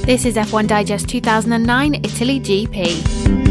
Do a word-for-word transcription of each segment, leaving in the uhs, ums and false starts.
This is F one Digest two thousand nine Italy G P.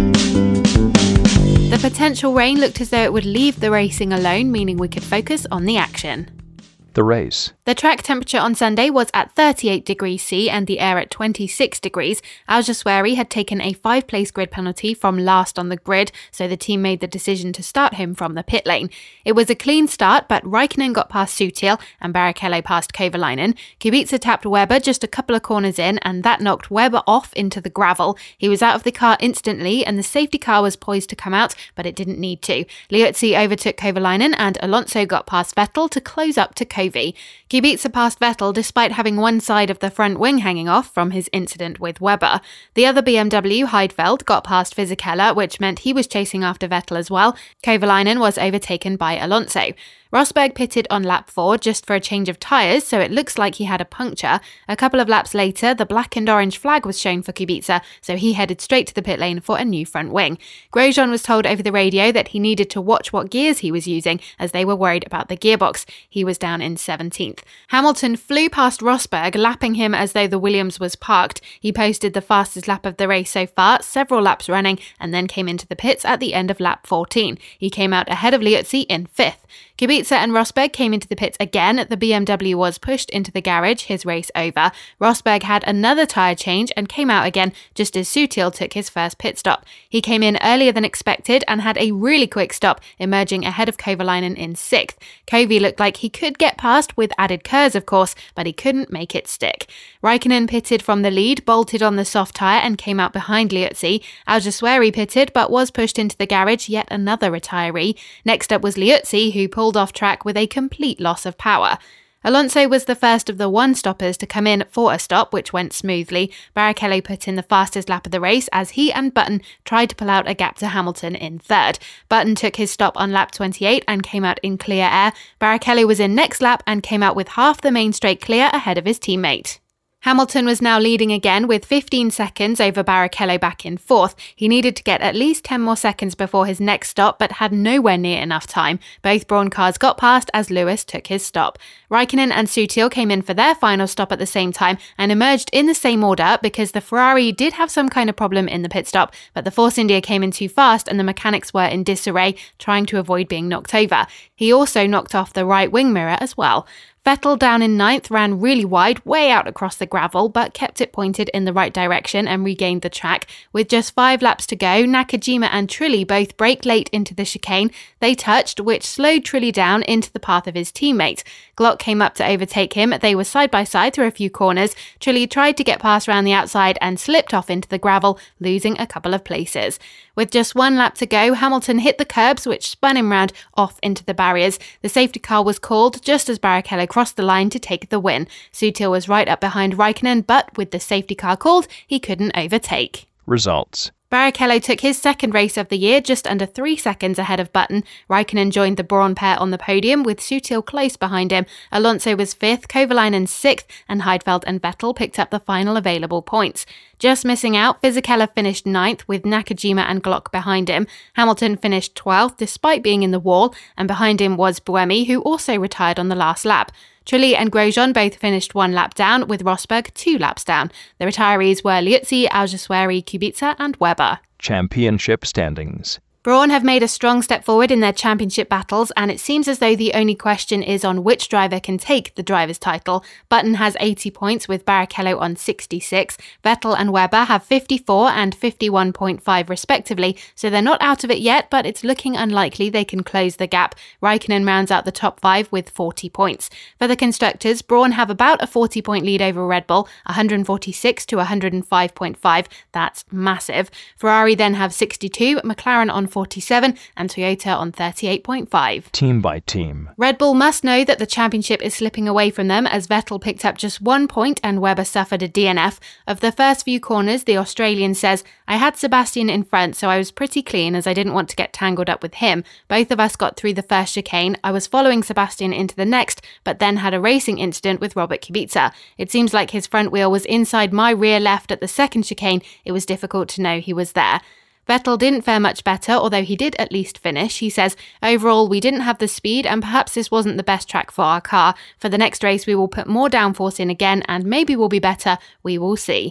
The potential rain looked as though it would leave the racing alone, meaning we could focus on the action. The race. The track temperature on Sunday was at thirty-eight degrees C and the air at twenty-six degrees. Al Jaswari had taken a five-place grid penalty from last on the grid, so the team made the decision to start him from the pit lane. It was a clean start, but Raikkonen got past Sutil and Barrichello passed Kovalainen. Kubica tapped Webber just a couple of corners in, and that knocked Webber off into the gravel. He was out of the car instantly, and the safety car was poised to come out, but it didn't need to. Liuzzi overtook Kovalainen, and Alonso got past Vettel to close up to Kovalainen. Kubica passed Vettel despite having one side of the front wing hanging off from his incident with Webber. The other B M W, Heidfeld, got past Fisichella, which meant he was chasing after Vettel as well. Kovalainen was overtaken by Alonso. Rosberg pitted on lap four just for a change of tyres, so it looks like he had a puncture. A couple of laps later, the black and orange flag was shown for Kubica, so he headed straight to the pit lane for a new front wing. Grosjean was told over the radio that he needed to watch what gears he was using, as they were worried about the gearbox. He was down in seventeenth. Hamilton flew past Rosberg, lapping him as though the Williams was parked. He posted the fastest lap of the race so far, several laps running, and then came into the pits at the end of lap fourteen. He came out ahead of Liuzzi in fifth. Kubica and Rosberg came into the pits again. The B M W was pushed into the garage, his race over. Rosberg had another tyre change and came out again just as Sutil took his first pit stop. He came in earlier than expected and had a really quick stop, emerging ahead of Kovalainen in sixth. Kovi looked like he could get past with added curves, of course, but he couldn't make it stick. Raikkonen pitted from the lead, bolted on the soft tyre and came out behind Liuzzi. Al Jaswari pitted but was pushed into the garage, yet another retiree. Next up was Liuzzi, who pulled off track with a complete loss of power. Alonso was the first of the one-stoppers to come in for a stop, which went smoothly. Barrichello put in the fastest lap of the race as he and Button tried to pull out a gap to Hamilton in third. Button took his stop on lap twenty-eight and came out in clear air. Barrichello was in next lap and came out with half the main straight clear ahead of his teammate. Hamilton was now leading again with fifteen seconds over Barrichello back in fourth. He needed to get at least ten more seconds before his next stop, but had nowhere near enough time. Both Brawn cars got past as Lewis took his stop. Raikkonen and Sutil came in for their final stop at the same time and emerged in the same order because the Ferrari did have some kind of problem in the pit stop, but the Force India came in too fast and the mechanics were in disarray, trying to avoid being knocked over. He also knocked off the right wing mirror as well. Vettel down in ninth ran really wide, way out across the gravel, but kept it pointed in the right direction and regained the track. With just five laps to go, Nakajima and Trulli both brake late into the chicane. They touched, which slowed Trulli down into the path of his teammate. Glock came up to overtake him. They were side by side through a few corners. Trulli tried to get past round the outside and slipped off into the gravel, losing a couple of places. With just one lap to go, Hamilton hit the curbs, which spun him round off into the barriers. The safety car was called just as Barrichello crossed the line to take the win. Sutil was right up behind Raikkonen, but with the safety car called, he couldn't overtake. Results. Barrichello took his second race of the year, just under three seconds ahead of Button. Raikkonen joined the Brawn pair on the podium, with Sutil close behind him. Alonso was fifth, Kovalainen sixth, and Heidfeld and Vettel picked up the final available points. Just missing out, Fisichella finished ninth, with Nakajima and Glock behind him. Hamilton finished twelfth, despite being in the wall, and behind him was Buemi, who also retired on the last lap. Trulli and Grosjean both finished one lap down, with Rosberg two laps down. The retirees were Liuzzi, Al Jaswari, Kubica and Webber. Championship standings. Brawn have made a strong step forward in their championship battles, and it seems as though the only question is on which driver can take the driver's title. Button has eighty points with Barrichello on sixty-six. Vettel and Webber have fifty-four and fifty-one point five respectively, so they're not out of it yet, but it's looking unlikely they can close the gap. Raikkonen rounds out the top five with forty points. For the constructors, Brawn have about a forty point lead over Red Bull, one hundred forty-six to one hundred five point five. That's massive. Ferrari then have sixty-two, McLaren on forty-seven and Toyota on thirty-eight point five. Team by team. Red Bull must know that the championship is slipping away from them as Vettel picked up just one point and Webber suffered a D N F. Of the first few corners, the Australian says, "I had Sebastian in front, so I was pretty clean as I didn't want to get tangled up with him. Both of us got through the first chicane. I was following Sebastian into the next, but then had a racing incident with Robert Kubica. It seems like his front wheel was inside my rear left at the second chicane. It was difficult to know he was there." Vettel didn't fare much better, although he did at least finish. He says, "Overall, we didn't have the speed and perhaps this wasn't the best track for our car. For the next race, we will put more downforce in again and maybe we'll be better. We will see."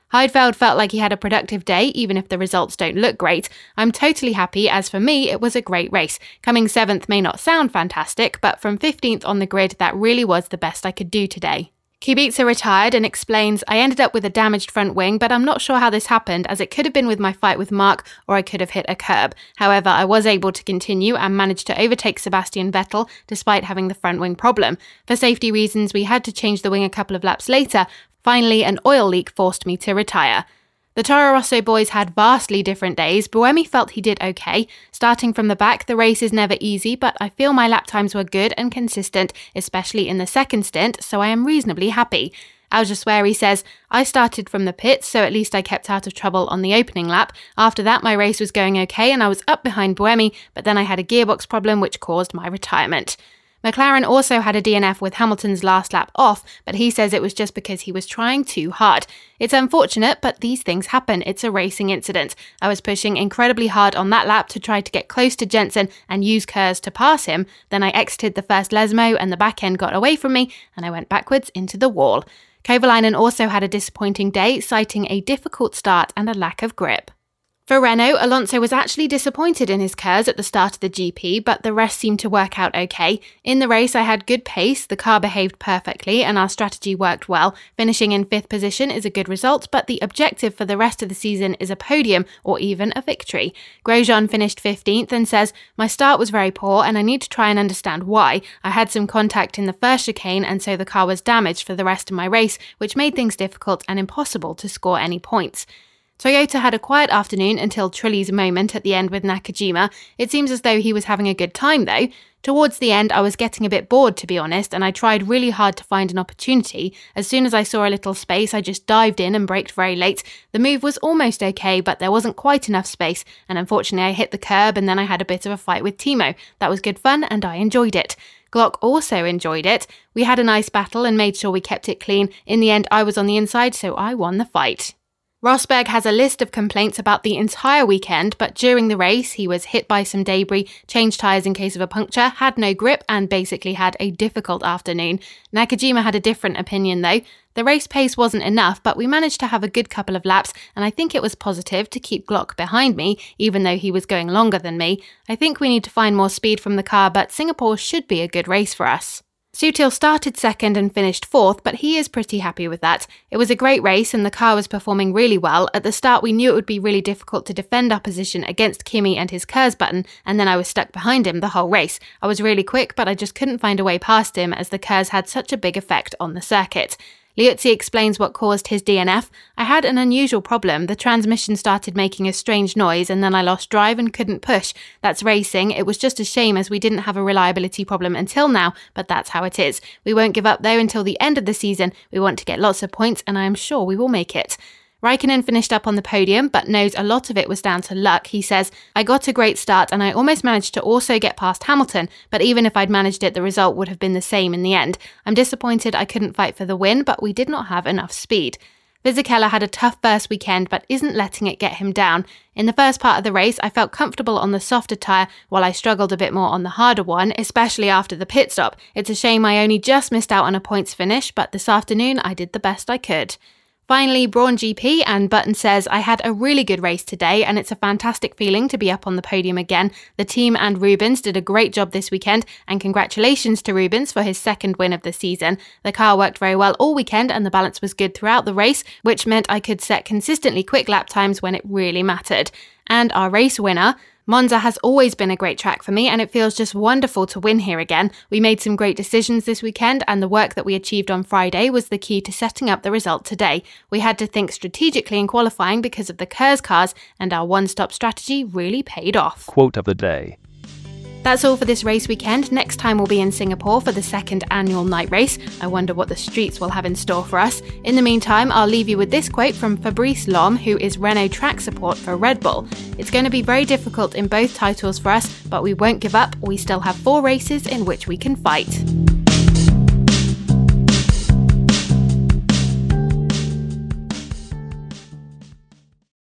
Heidfeld felt like he had a productive day, even if the results don't look great. I'm totally happy, as for me, it was a great race. Coming seventh may not sound fantastic, but from fifteenth on the grid, that really was the best I could do today. Kubica retired and explains, I ended up with a damaged front wing, but I'm not sure how this happened, as it could have been with my fight with Mark, or I could have hit a curb. However, I was able to continue and managed to overtake Sebastian Vettel, despite having the front wing problem. For safety reasons, we had to change the wing a couple of laps later. Finally, an oil leak forced me to retire. The Toro Rosso boys had vastly different days. Buemi felt he did okay. Starting from the back, the race is never easy, but I feel my lap times were good and consistent, especially in the second stint, so I am reasonably happy. Al-Jaswari says, I started from the pits, so at least I kept out of trouble on the opening lap. After that, my race was going okay and I was up behind Buemi, but then I had a gearbox problem which caused my retirement. McLaren also had a D N F with Hamilton's last lap off, but he says it was just because he was trying too hard. It's unfortunate, but these things happen. It's a racing incident. I was pushing incredibly hard on that lap to try to get close to Jensen and use Kurz to pass him. Then I exited the first Lesmo and the back end got away from me and I went backwards into the wall. Kovalainen also had a disappointing day, citing a difficult start and a lack of grip. For Renault, Alonso was actually disappointed in his Kurz at the start of the G P, but the rest seemed to work out okay. In the race, I had good pace, the car behaved perfectly, and our strategy worked well. Finishing in fifth position is a good result, but the objective for the rest of the season is a podium or even a victory. Grosjean finished fifteenth and says, my start was very poor and I need to try and understand why. I had some contact in the first chicane and so the car was damaged for the rest of my race, which made things difficult and impossible to score any points. Toyota had a quiet afternoon until Trulli's moment at the end with Nakajima. It seems as though he was having a good time though. Towards the end, I was getting a bit bored, to be honest, and I tried really hard to find an opportunity. As soon as I saw a little space, I just dived in and braked very late. The move was almost okay, but there wasn't quite enough space, and unfortunately I hit the curb and then I had a bit of a fight with Timo. That was good fun and I enjoyed it. Glock also enjoyed it. We had a nice battle and made sure we kept it clean. In the end, I was on the inside, so I won the fight. Rosberg has a list of complaints about the entire weekend, but during the race, he was hit by some debris, changed tyres in case of a puncture, had no grip, and basically had a difficult afternoon. Nakajima had a different opinion though. The race pace wasn't enough, but we managed to have a good couple of laps, and I think it was positive to keep Glock behind me, even though he was going longer than me. I think we need to find more speed from the car, but Singapore should be a good race for us. Sutil started second and finished fourth, but he is pretty happy with that. It was a great race and the car was performing really well. At the start we knew it would be really difficult to defend our position against Kimi and his Kurz button, and then I was stuck behind him the whole race. I was really quick, but I just couldn't find a way past him as the Kurz had such a big effect on the circuit. Liuzzi explains what caused his D N F. I had an unusual problem. The transmission started making a strange noise and then I lost drive and couldn't push. That's racing. It was just a shame as we didn't have a reliability problem until now, but that's how it is. We won't give up though until the end of the season. We want to get lots of points and I am sure we will make it. Raikkonen finished up on the podium, but knows a lot of it was down to luck. He says, I got a great start and I almost managed to also get past Hamilton, but even if I'd managed it, the result would have been the same in the end. I'm disappointed I couldn't fight for the win, but we did not have enough speed. Fisichella had a tough first weekend, but isn't letting it get him down. In the first part of the race, I felt comfortable on the softer tyre, while I struggled a bit more on the harder one, especially after the pit stop. It's a shame I only just missed out on a points finish, but this afternoon I did the best I could. Finally, Brawn G P, and Button says, I had a really good race today and it's a fantastic feeling to be up on the podium again. The team and Rubens did a great job this weekend and congratulations to Rubens for his second win of the season. The car worked very well all weekend and the balance was good throughout the race, which meant I could set consistently quick lap times when it really mattered. And our race winner, Monza has always been a great track for me and it feels just wonderful to win here again. We made some great decisions this weekend and the work that we achieved on Friday was the key to setting up the result today. We had to think strategically in qualifying because of the Kurz cars and our one-stop strategy really paid off. Quote of the day. That's all for this race weekend. Next time we'll be in Singapore for the second annual night race. I wonder what the streets will have in store for us. In the meantime, I'll leave you with this quote from Fabrice Lhomme, who is Renault track support for Red Bull. It's going to be very difficult in both titles for us, but we won't give up. We still have four races in which we can fight.